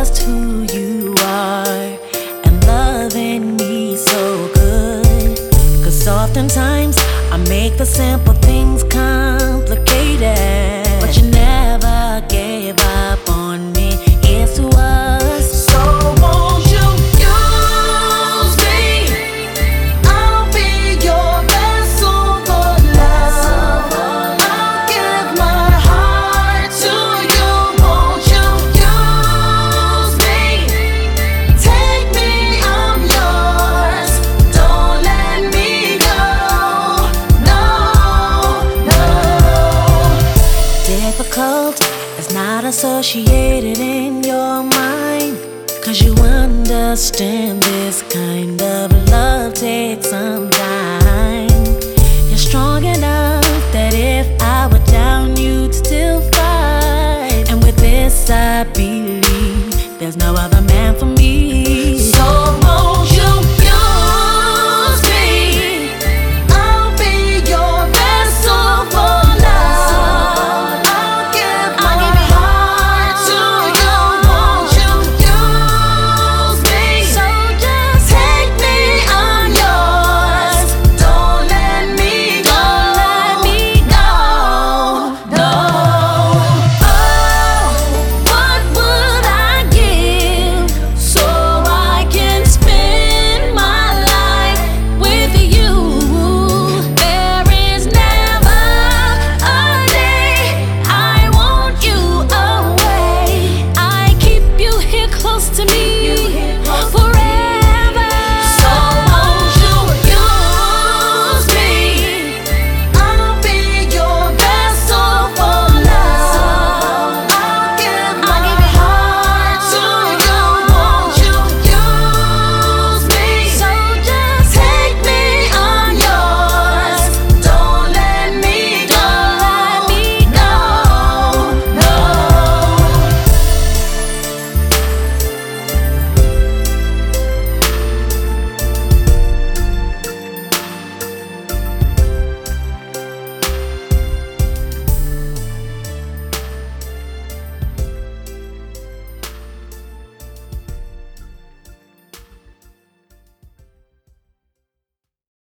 just who you are and loving me so good. 'Cause oftentimes I make the simple things complicated, but you never gave up on me. It's to us. So won't you use me? I'll be your vessel for love. I'll give my heart to you. Won't you use me? Take me, I'm yours. Don't let me go. No, no. Difficult is not associated in your mind, 'cause you understand this kind of love takes some time. You're strong enough that if I were down, you'd still fight. And with this I believe there's no other